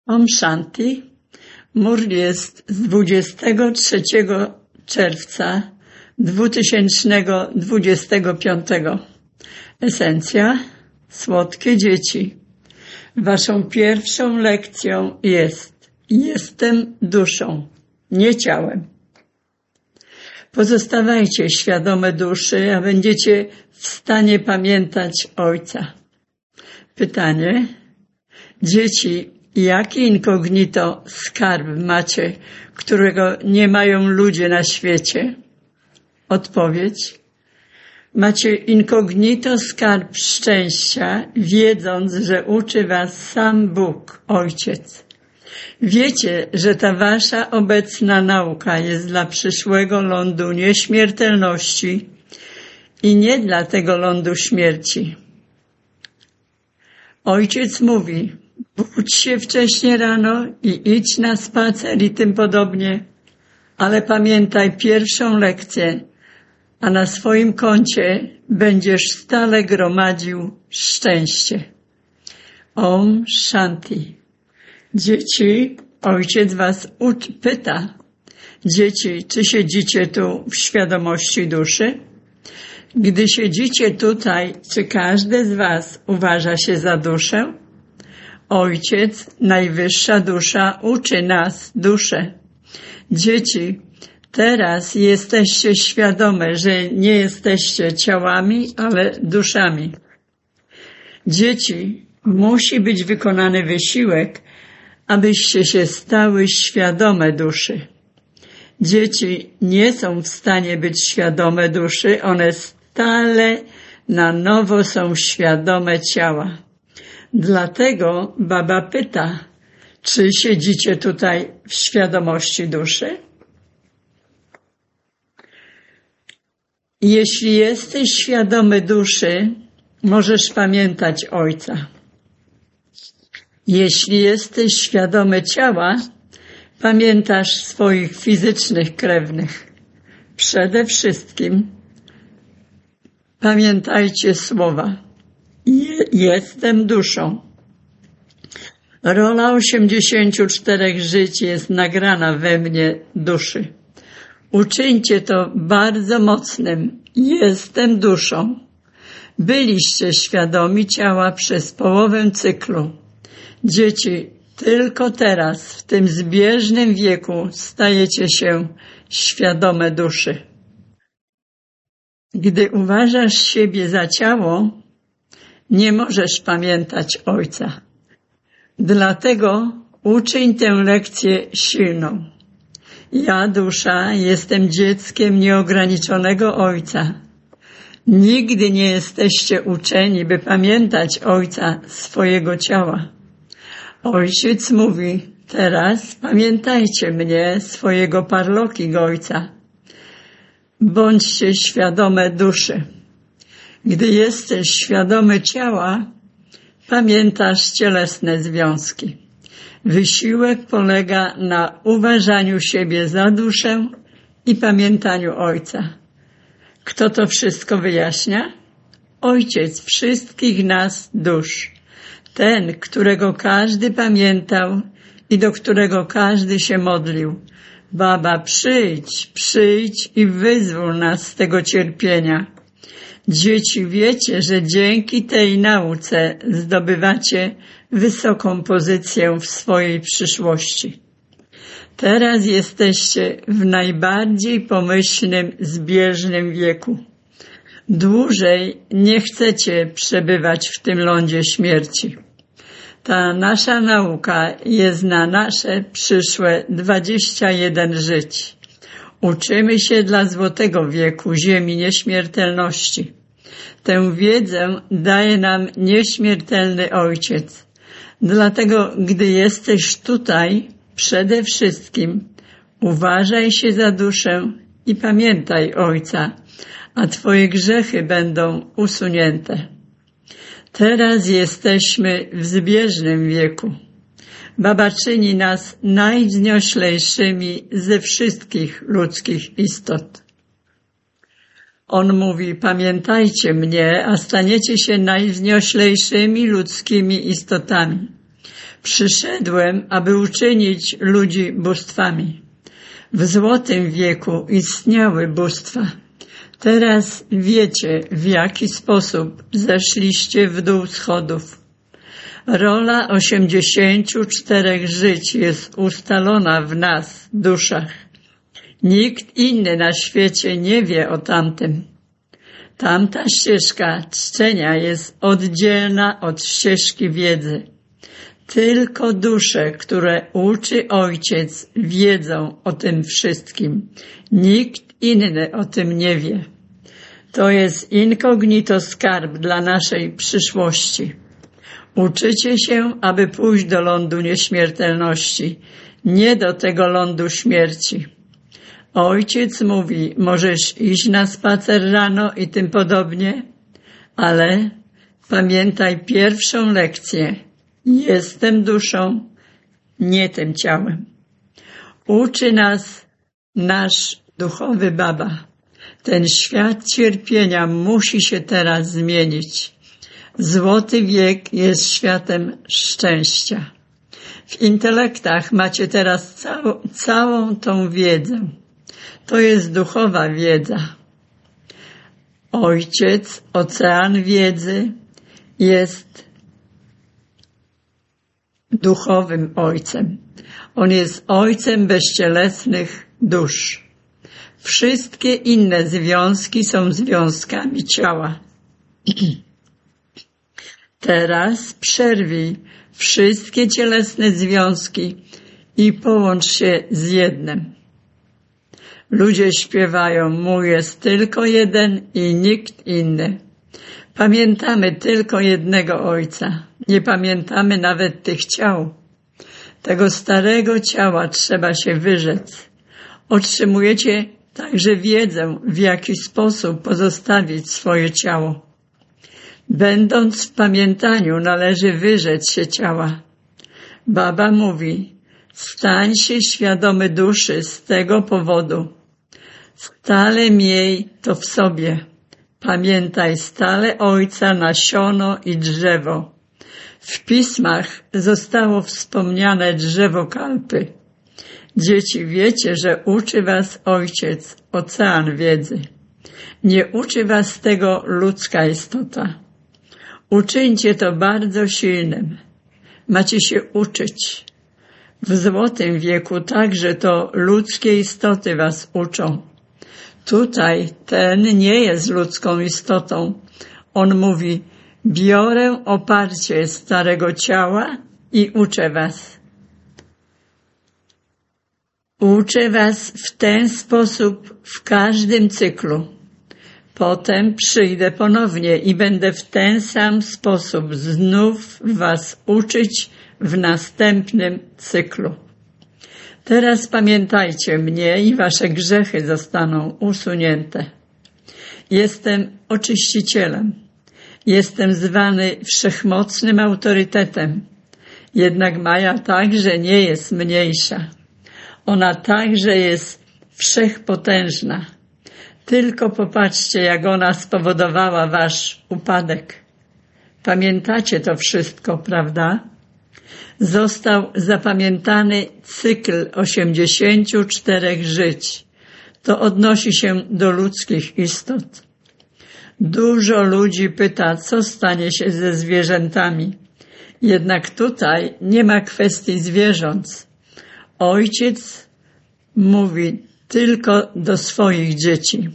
Om Shanti. Murli jest z 23 czerwca 2025. Esencja: słodkie dzieci. Waszą pierwszą lekcją jest: jestem duszą, nie ciałem. Pozostawajcie świadome duszy, a będziecie w stanie pamiętać Ojca. Pytanie: dzieci, jaki inkognito skarb macie, którego nie mają ludzie na świecie? Odpowiedź: macie inkognito skarb szczęścia, wiedząc, że uczy was sam Bóg, Ojciec. Wiecie, że ta wasza obecna nauka jest dla przyszłego lądu nieśmiertelności i nie dla tego lądu śmierci. Ojciec mówi: budź się wcześnie rano i idź na spacer i tym podobnie, ale pamiętaj pierwszą lekcję, a na swoim koncie będziesz stale gromadził szczęście. Om Shanti. Dzieci, Ojciec was pyta: dzieci, czy siedzicie tu w świadomości duszy? Gdy siedzicie tutaj, czy każdy z was uważa się za duszę? Ojciec, najwyższa dusza, uczy nas duszę. Dzieci, teraz jesteście świadome, że nie jesteście ciałami, ale duszami. Dzieci, musi być wykonany wysiłek, abyście się stały świadome duszy. Dzieci nie są w stanie być świadome duszy, one stale na nowo są świadome ciała. Dlatego Baba pyta: czy siedzicie tutaj w świadomości duszy? Jeśli jesteś świadomy duszy, możesz pamiętać Ojca. Jeśli jesteś świadomy ciała, pamiętasz swoich fizycznych krewnych. Przede wszystkim pamiętajcie słowa: jestem duszą. Rola 84 żyć jest nagrana we mnie duszy. Uczyńcie to bardzo mocnym: jestem duszą. Byliście świadomi ciała przez połowę cyklu. Dzieci, tylko teraz, w tym zbieżnym wieku, stajecie się świadome duszy. Gdy uważasz siebie za ciało, nie możesz pamiętać Ojca. Dlatego uczyń tę lekcję silną. Ja, dusza, jestem dzieckiem nieograniczonego Ojca. Nigdy nie jesteście uczeni, by pamiętać Ojca swojego ciała. Ojciec mówi: teraz pamiętajcie mnie, swojego Parloki Ojca. Bądźcie świadome duszy. Gdy jesteś świadomy ciała, pamiętasz cielesne związki. Wysiłek polega na uważaniu siebie za duszę i pamiętaniu Ojca. Kto to wszystko wyjaśnia? Ojciec wszystkich nas dusz. Ten, którego każdy pamiętał i do którego każdy się modlił. Baba, przyjdź i wyzwól nas z tego cierpienia. Dzieci, wiecie, że dzięki tej nauce zdobywacie wysoką pozycję w swojej przyszłości. Teraz jesteście w najbardziej pomyślnym, zbieżnym wieku. Dłużej nie chcecie przebywać w tym lądzie śmierci. Ta nasza nauka jest na nasze przyszłe 21 żyć. Uczymy się dla złotego wieku ziemi nieśmiertelności. Tę wiedzę daje nam nieśmiertelny Ojciec. Dlatego, gdy jesteś tutaj, przede wszystkim uważaj się za duszę i pamiętaj Ojca, a twoje grzechy będą usunięte. Teraz jesteśmy w zbieżnym wieku. Baba czyni nas najwznioślejszymi ze wszystkich ludzkich istot. On mówi: pamiętajcie mnie, a staniecie się najwznioślejszymi ludzkimi istotami. Przyszedłem, aby uczynić ludzi bóstwami. W złotym wieku istniały bóstwa. Teraz wiecie, w jaki sposób zeszliście w dół schodów. Rola 84 żyć jest ustalona w nas, duszach. Nikt inny na świecie nie wie o tamtym. Tamta ścieżka czczenia jest oddzielna od ścieżki wiedzy. Tylko dusze, które uczy Ojciec, wiedzą o tym wszystkim. Nikt inny o tym nie wie. To jest incognito skarb dla naszej przyszłości. Uczycie się, aby pójść do lądu nieśmiertelności, nie do tego lądu śmierci. Ojciec mówi, możesz iść na spacer rano i tym podobnie, ale pamiętaj pierwszą lekcję. Jestem duszą, nie tym ciałem. Uczy nas nasz duchowy baba. Ten świat cierpienia musi się teraz zmienić. Złoty wiek jest światem szczęścia. W intelektach macie teraz całą tą wiedzę. To jest duchowa wiedza. Ojciec, ocean wiedzy, jest duchowym ojcem. On jest ojcem bezcielesnych dusz. Wszystkie inne związki są związkami ciała. Teraz przerwij wszystkie cielesne związki i połącz się z jednym. Ludzie śpiewają, mój jest tylko jeden i nikt inny. Pamiętamy tylko jednego Ojca. Nie pamiętamy nawet tych ciał. Tego starego ciała trzeba się wyrzec. Otrzymujecie także wiedzę, w jaki sposób pozostawić swoje ciało. Będąc w pamiętaniu, należy wyrzec się ciała. Baba mówi, stań się świadomy duszy z tego powodu. Stale miej to w sobie. Pamiętaj stale Ojca, nasiono i drzewo. W pismach zostało wspomniane drzewo kalpy. Dzieci, wiecie, że uczy was Ojciec, ocean wiedzy. Nie uczy was tego ludzka istota. Uczyńcie to bardzo silnym. Macie się uczyć. W złotym wieku także to ludzkie istoty was uczą. Tutaj ten nie jest ludzką istotą. On mówi, biorę oparcie starego ciała i uczę was. Uczę was w ten sposób w każdym cyklu. Potem przyjdę ponownie i będę w ten sam sposób znów was uczyć w następnym cyklu. Teraz pamiętajcie mnie i wasze grzechy zostaną usunięte. Jestem oczyścicielem. Jestem zwany wszechmocnym autorytetem. Jednak Maja także nie jest mniejsza. Ona także jest wszechpotężna. Tylko popatrzcie, jak ona spowodowała wasz upadek. Pamiętacie to wszystko, prawda? Został zapamiętany cykl 84 żyć. To odnosi się do ludzkich istot. Dużo ludzi pyta, co stanie się ze zwierzętami. Jednak tutaj nie ma kwestii zwierząt. Ojciec mówi tylko do swoich dzieci.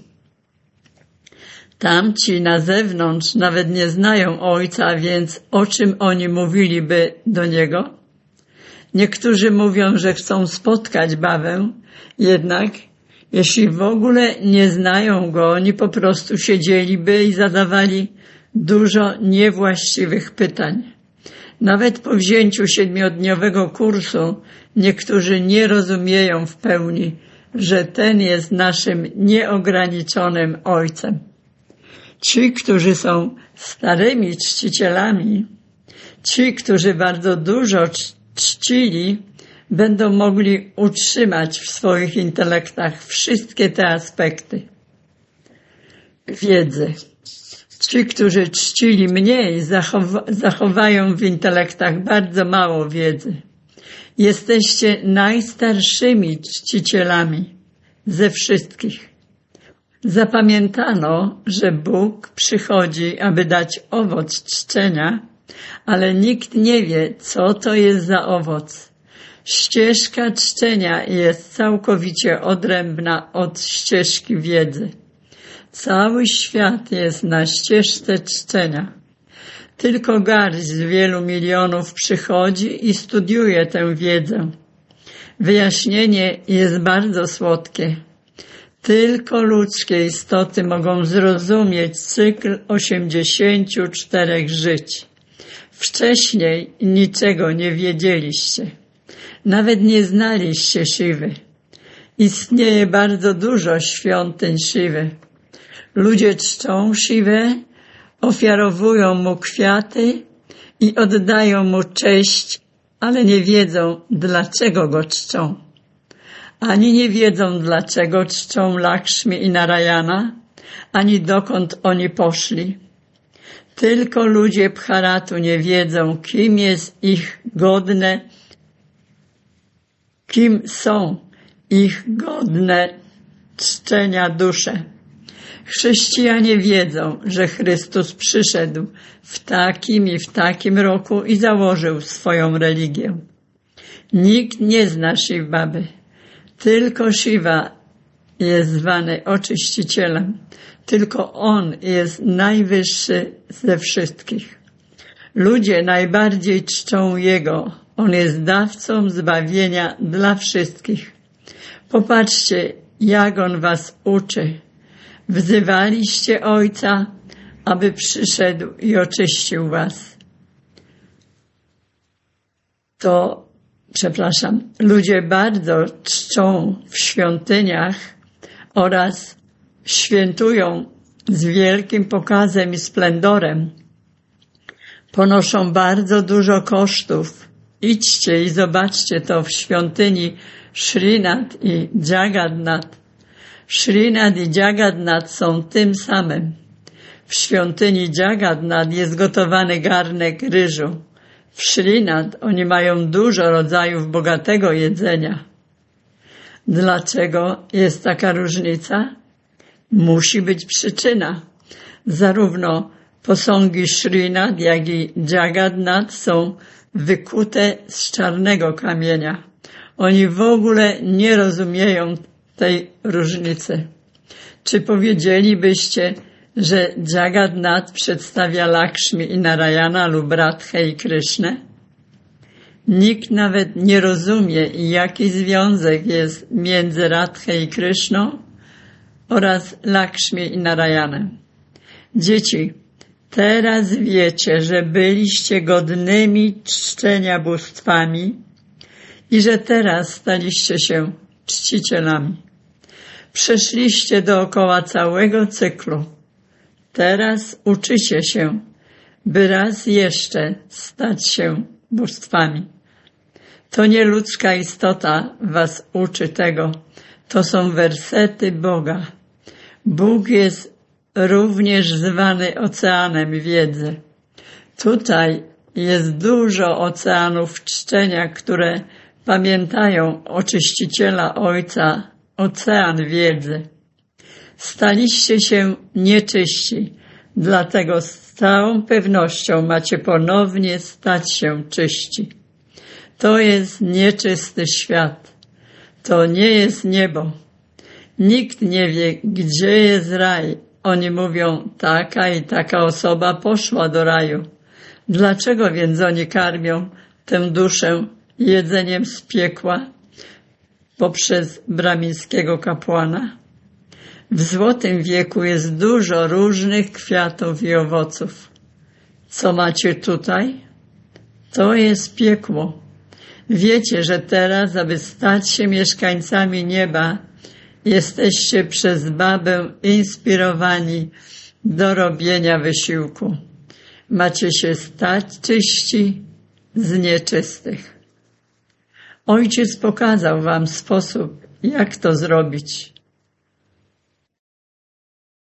Tamci na zewnątrz nawet nie znają Ojca, więc o czym oni mówiliby do Niego? Niektórzy mówią, że chcą spotkać babę, jednak jeśli w ogóle nie znają Go, oni po prostu siedzieliby i zadawali dużo niewłaściwych pytań. Nawet po wzięciu 7-dniowego kursu niektórzy nie rozumieją w pełni, że ten jest naszym nieograniczonym Ojcem. Ci, którzy są starymi czcicielami, ci, którzy bardzo dużo czcili, będą mogli utrzymać w swoich intelektach wszystkie te aspekty wiedzy. Ci, którzy czcili mniej, zachowają w intelektach bardzo mało wiedzy. Jesteście najstarszymi czcicielami ze wszystkich. Zapamiętano, że Bóg przychodzi, aby dać owoc czczenia, ale nikt nie wie, co to jest za owoc. Ścieżka czczenia jest całkowicie odrębna od ścieżki wiedzy. Cały świat jest na ścieżce czczenia. Tylko garść z wielu milionów przychodzi i studiuje tę wiedzę. Wyjaśnienie jest bardzo słodkie. Tylko ludzkie istoty mogą zrozumieć cykl 84 żyć. Wcześniej niczego nie wiedzieliście. Nawet nie znaliście Siwy. Istnieje bardzo dużo świątyń Siwy. Ludzie czczą Siwę, ofiarowują mu kwiaty i oddają mu cześć, ale nie wiedzą, dlaczego go czczą. Ani nie wiedzą, dlaczego czczą Lakshmi i Narayana, ani dokąd oni poszli. Tylko ludzie Bharatu nie wiedzą, kim są ich godne czczenia dusze. Chrześcijanie wiedzą, że Chrystus przyszedł w takim i w takim roku i założył swoją religię. Nikt nie zna Shiv Baby. Tylko Shiva jest zwany oczyścicielem. Tylko On jest najwyższy ze wszystkich. Ludzie najbardziej czczą Jego. On jest dawcą zbawienia dla wszystkich. Popatrzcie, jak On was uczy. Wzywaliście Ojca, aby przyszedł i oczyścił was. Ludzie bardzo czczą w świątyniach oraz świętują z wielkim pokazem i splendorem. Ponoszą bardzo dużo kosztów. Idźcie i zobaczcie to w świątyni Srinath i Jagannath. Srinath i Jagannath są tym samym. W świątyni Jagannath jest gotowany garnek ryżu. W Srinath oni mają dużo rodzajów bogatego jedzenia. Dlaczego jest taka różnica? Musi być przyczyna. Zarówno posągi Srinath, jak i Jagannath są wykute z czarnego kamienia. Oni w ogóle nie rozumieją tej różnicy. Czy powiedzielibyście, że Jagannath przedstawia Lakshmi i Narayana lub Radhę i Krishnę? Nikt nawet nie rozumie, jaki związek jest między Radhą i Krishną oraz Lakshmi i Narayanem. Dzieci, teraz wiecie, że byliście godnymi czczenia bóstwami i że teraz staliście się czcicielami. Przeszliście dookoła całego cyklu. Teraz uczycie się, by raz jeszcze stać się bóstwami. To nie ludzka istota was uczy tego. To są wersety Boga. Bóg jest również zwany oceanem wiedzy. Tutaj jest dużo oceanów czczenia, które pamiętają oczyściciela Ojca, ocean wiedzy. Staliście się nieczyści, dlatego z całą pewnością macie ponownie stać się czyści. To jest nieczysty świat. To nie jest niebo. Nikt nie wie, gdzie jest raj. Oni mówią, taka i taka osoba poszła do raju. Dlaczego więc oni karmią tę duszę jedzeniem z piekła poprzez brahmińskiego kapłana? W złotym wieku jest dużo różnych kwiatów i owoców. Co macie tutaj? To jest piekło. Wiecie, że teraz, aby stać się mieszkańcami nieba, jesteście przez babę inspirowani do robienia wysiłku. Macie się stać czyści z nieczystych. Ojciec pokazał wam sposób, jak to zrobić.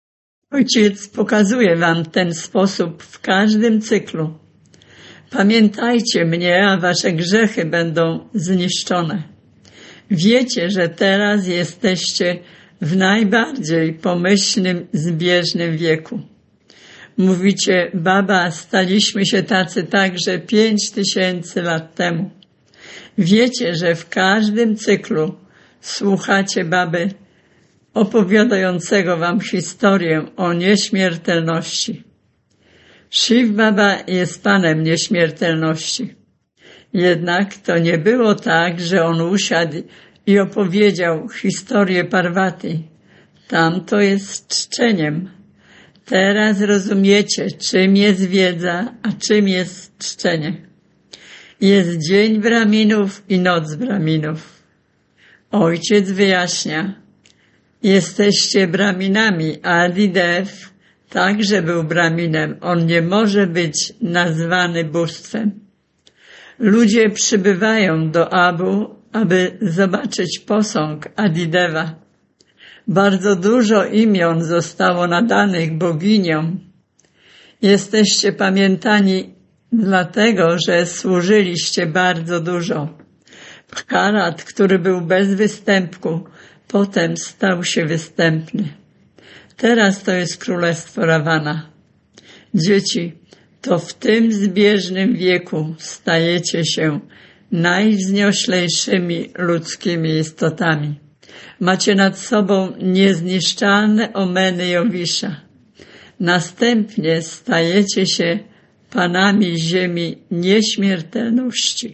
Ojciec pokazuje wam ten sposób w każdym cyklu. Pamiętajcie mnie, a wasze grzechy będą zniszczone. Wiecie, że teraz jesteście w najbardziej pomyślnym, zbieżnym wieku. Mówicie, baba, staliśmy się tacy także 5000 lat temu. Wiecie, że w każdym cyklu słuchacie baby opowiadającego wam historię o nieśmiertelności. Shiv Baba jest Panem nieśmiertelności. Jednak to nie było tak, że on usiadł i opowiedział historię Parwati. Tam to jest czczeniem. Teraz rozumiecie, czym jest wiedza, a czym jest czczenie. Jest dzień Braminów i noc Braminów. Ojciec wyjaśnia. Jesteście Braminami, a Adidev także był Braminem. On nie może być nazwany bóstwem. Ludzie przybywają do Abu, aby zobaczyć posąg Adideva. Bardzo dużo imion zostało nadanych boginiom. Jesteście pamiętani dlatego, że służyliście bardzo dużo. Bharat, który był bez występku, potem stał się występny. Teraz to jest królestwo Rawana. Dzieci, to w tym zbieżnym wieku stajecie się najwznioślejszymi ludzkimi istotami. Macie nad sobą niezniszczalne omeny Jowisza. Następnie stajecie się panami ziemi nieśmiertelności.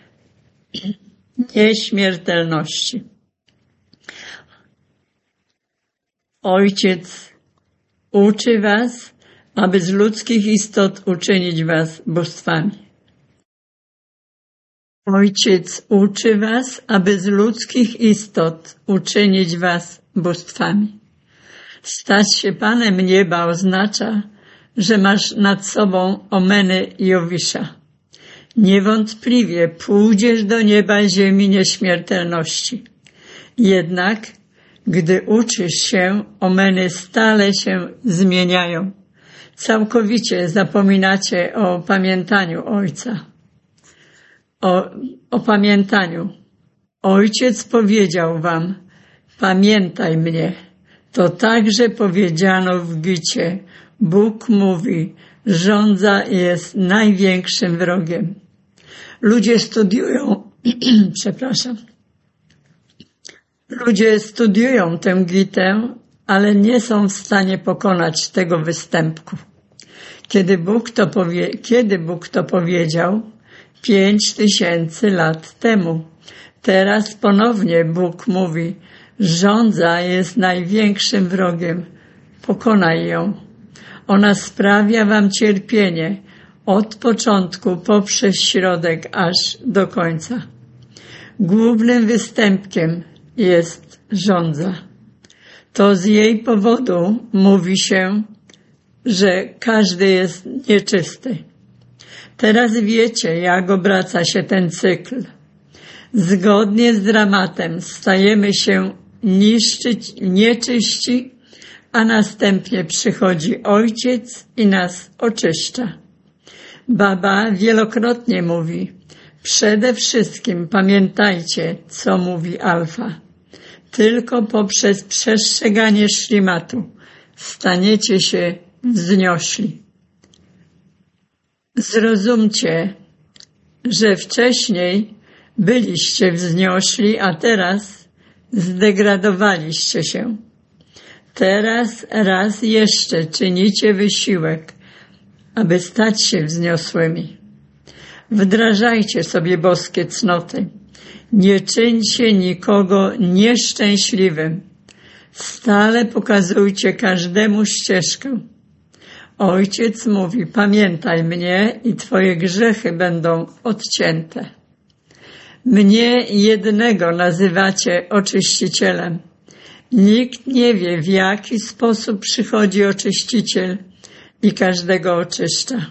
Nieśmiertelności. Ojciec uczy was, aby z ludzkich istot uczynić was bóstwami. Ojciec uczy was, aby z ludzkich istot uczynić was bóstwami. Stać się Panem nieba oznacza, że masz nad sobą omeny Jowisza. Niewątpliwie pójdziesz do nieba ziemi nieśmiertelności. Jednak, gdy uczysz się, omeny stale się zmieniają. Całkowicie zapominacie o pamiętaniu Ojca. O pamiętaniu. Ojciec powiedział wam, pamiętaj mnie. To także powiedziano w Gicie. Bóg mówi, żądza jest największym wrogiem. Ludzie studiują, Ludzie studiują tę Gitę, ale nie są w stanie pokonać tego występku. Kiedy Bóg to powiedział? 5000 lat temu. Teraz ponownie Bóg mówi, żądza jest największym wrogiem. Pokonaj ją. Ona sprawia wam cierpienie od początku poprzez środek aż do końca. Głównym występkiem jest żądza. To z jej powodu mówi się, że każdy jest nieczysty. Teraz wiecie, jak obraca się ten cykl. Zgodnie z dramatem stajemy się nieczyści, a następnie przychodzi Ojciec i nas oczyszcza. Baba wielokrotnie mówi, przede wszystkim pamiętajcie, co mówi Alfa. Tylko poprzez przestrzeganie szlimatu staniecie się wzniośli. Zrozumcie, że wcześniej byliście wzniośli, a teraz zdegradowaliście się. Teraz raz jeszcze czynicie wysiłek, aby stać się wzniosłymi. Wdrażajcie sobie boskie cnoty. Nie czyńcie nikogo nieszczęśliwym. Stale pokazujcie każdemu ścieżkę. Ojciec mówi, pamiętaj mnie i twoje grzechy będą odcięte. Mnie jednego nazywacie oczyścicielem. Nikt nie wie, w jaki sposób przychodzi oczyściciel i każdego oczyszcza.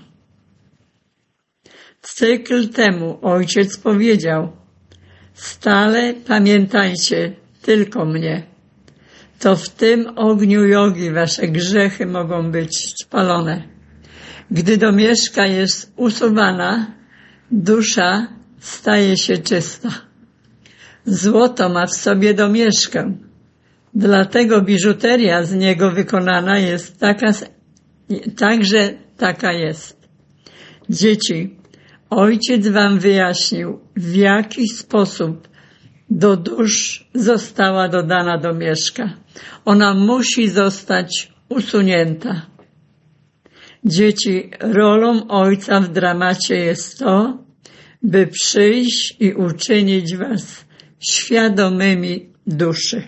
Cykl temu Ojciec powiedział, stale pamiętajcie tylko mnie. to w tym ogniu jogi wasze grzechy mogą być spalone. Gdy domieszka jest usuwana, dusza staje się czysta. Złoto ma w sobie domieszkę, dlatego biżuteria z niego wykonana jest także taka jest. Dzieci, Ojciec wam wyjaśnił, w jaki sposób do dusz została dodana domieszka. Ona musi zostać usunięta. Dzieci, rolą Ojca w dramacie jest to, by przyjść i uczynić was świadomymi duszy.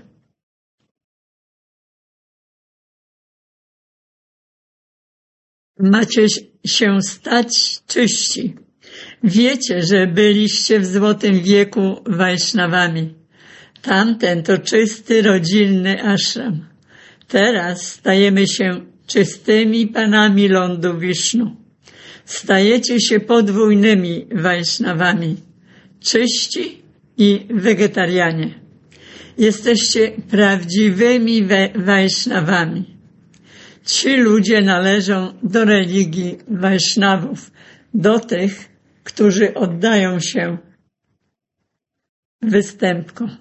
Macie się stać czyści. Wiecie, że byliście w złotym wieku Wajsznawami. Tamten to czysty, rodzinny ashram. Teraz stajemy się czystymi panami lądu Wisznu. Stajecie się podwójnymi Wajsznawami. Czyści i wegetarianie. Jesteście prawdziwymi Wajsznawami. Ci ludzie należą do religii Wajsznawów, do tych, którzy oddają się występkom.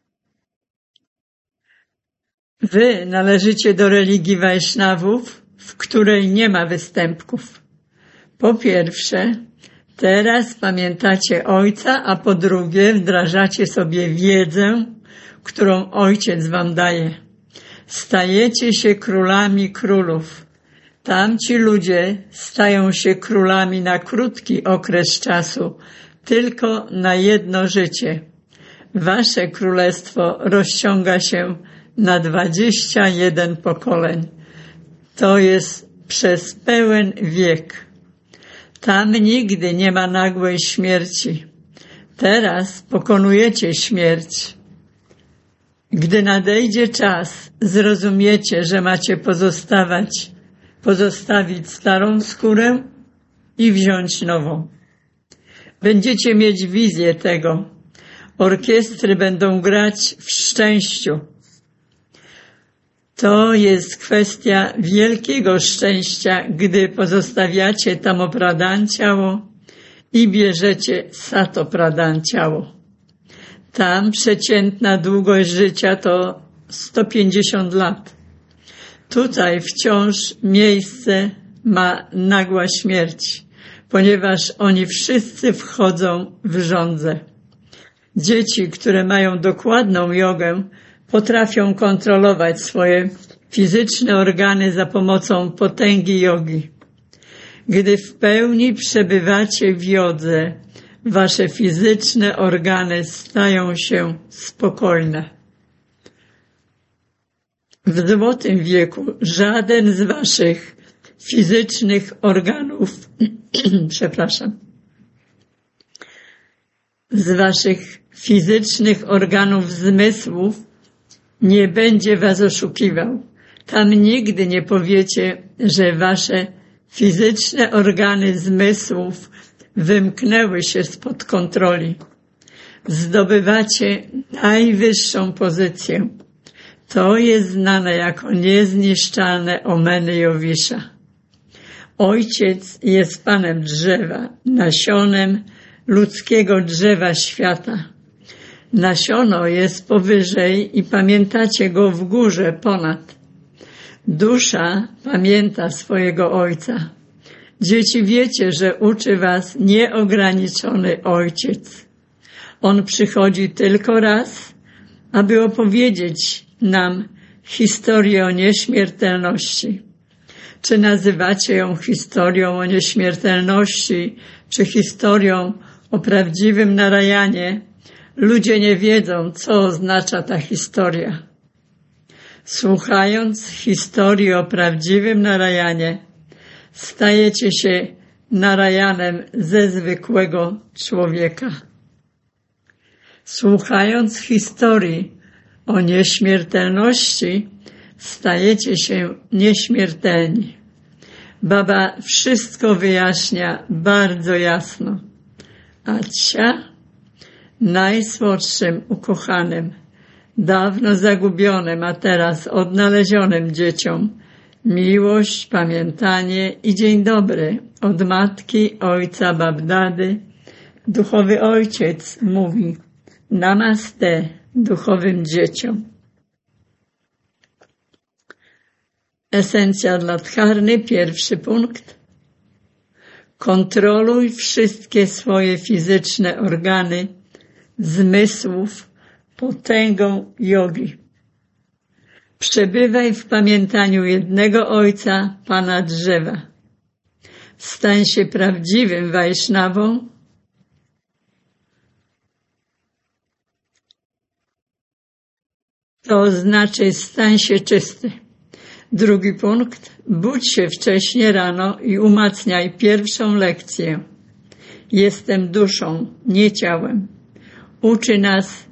Wy należycie do religii Wajsznawów, w której nie ma występków. Po pierwsze, teraz pamiętacie Ojca, a po drugie wdrażacie sobie wiedzę, którą Ojciec wam daje. Stajecie się królami królów. Tamci ludzie stają się królami na krótki okres czasu, tylko na jedno życie. Wasze królestwo rozciąga się na 21 pokoleń. To jest przez pełen wiek. Tam nigdy nie ma nagłej śmierci. Teraz pokonujecie śmierć. Gdy nadejdzie czas, zrozumiecie, że macie pozostawić starą skórę i wziąć nową. Będziecie mieć wizję tego. Orkiestry będą grać w szczęściu. To jest kwestia wielkiego szczęścia, gdy pozostawiacie tamopradhan ciało i bierzecie satopradhan ciało. Tam przeciętna długość życia to 150 lat. Tutaj wciąż miejsce ma nagła śmierć, ponieważ oni wszyscy wchodzą w żądzę. Dzieci, które mają dokładną jogę, potrafią kontrolować swoje fizyczne organy za pomocą potęgi jogi. Gdy w pełni przebywacie w jodze, wasze fizyczne organy stają się spokojne. W złotym wieku żaden z waszych fizycznych organów, z waszych fizycznych organów zmysłów nie będzie was oszukiwał. Tam nigdy nie powiecie, że wasze fizyczne organy zmysłów wymknęły się spod kontroli. Zdobywacie najwyższą pozycję. To jest znane jako niezniszczalne Omeny Jowisza. Ojciec jest Panem drzewa, nasionem ludzkiego drzewa świata. Nasiono jest powyżej i pamiętacie go w górze ponad. Dusza pamięta swojego Ojca. Dzieci, wiecie, że uczy was nieograniczony Ojciec. On przychodzi tylko raz, aby opowiedzieć nam historię o nieśmiertelności. Czy nazywacie ją historią o nieśmiertelności, czy historią o prawdziwym Narayanie, ludzie nie wiedzą, co oznacza ta historia. Słuchając historii o prawdziwym Narayanie, stajecie się Narayanem ze zwykłego człowieka. Słuchając historii o nieśmiertelności, stajecie się nieśmiertelni. Baba wszystko wyjaśnia bardzo jasno. A cia, najsłodszym ukochanym, dawno zagubionym, a teraz odnalezionym dzieciom miłość, pamiętanie i dzień dobry od matki, ojca, babdady. Duchowy ojciec mówi namaste duchowym dzieciom. Esencja dla dharny, pierwszy punkt. Kontroluj wszystkie swoje fizyczne organy zmysłów potęgą jogi. Przebywaj w pamiętaniu jednego Ojca, Pana drzewa. Stań się prawdziwym Wajsznawą. To znaczy stań się czysty. Drugi punkt. Budź się wcześnie rano i umacniaj pierwszą lekcję. Jestem duszą, nie ciałem. Uczy nas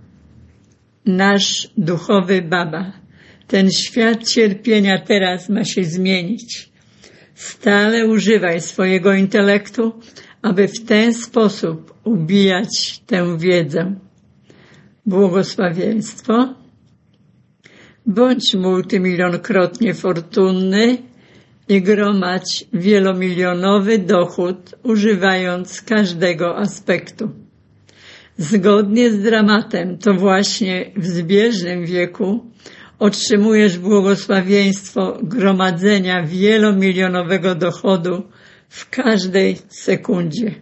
nasz duchowy Baba. Ten świat cierpienia teraz ma się zmienić. Stale używaj swojego intelektu, aby w ten sposób ubijać tę wiedzę. Błogosławieństwo. Bądź multimilionkrotnie fortunny i gromadź wielomilionowy dochód, używając każdego aspektu. Zgodnie z dramatem, to właśnie w zbieżnym wieku otrzymujesz błogosławieństwo gromadzenia wielomilionowego dochodu w każdej sekundzie.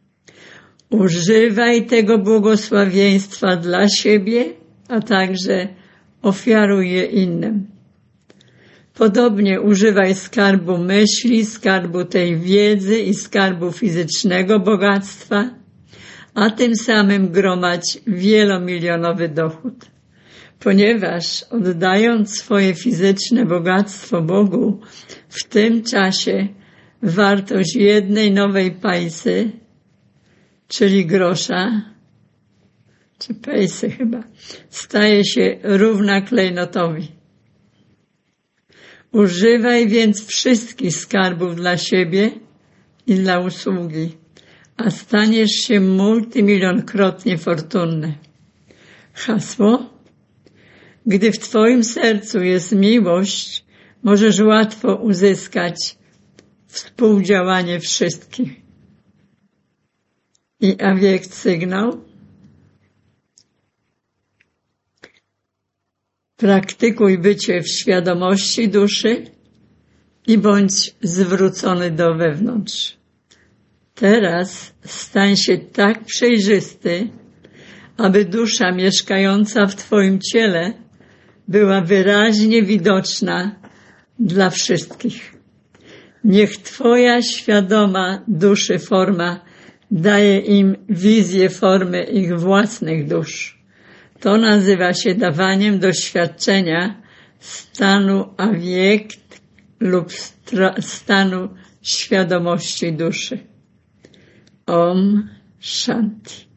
Używaj tego błogosławieństwa dla siebie, a także ofiaruj je innym. Podobnie używaj skarbu myśli, skarbu tej wiedzy i skarbu fizycznego bogactwa, a tym samym gromadź wielomilionowy dochód. Ponieważ oddając swoje fizyczne bogactwo Bogu, w tym czasie wartość jednej nowej pajsy, czyli grosza, czy pejsy chyba, staje się równa klejnotowi. Używaj więc wszystkich skarbów dla siebie i dla usługi, a staniesz się multimilionkrotnie fortunny. Hasło. Gdy w Twoim sercu jest miłość, możesz łatwo uzyskać współdziałanie wszystkich. I awiekt sygnał. Praktykuj bycie w świadomości duszy i bądź zwrócony do wewnątrz. Teraz stań się tak przejrzysty, aby dusza mieszkająca w Twoim ciele była wyraźnie widoczna dla wszystkich. Niech Twoja świadoma duszy forma daje im wizję formy ich własnych dusz. To nazywa się dawaniem doświadczenia stanu awiekt lub stanu świadomości duszy. Om Shanti.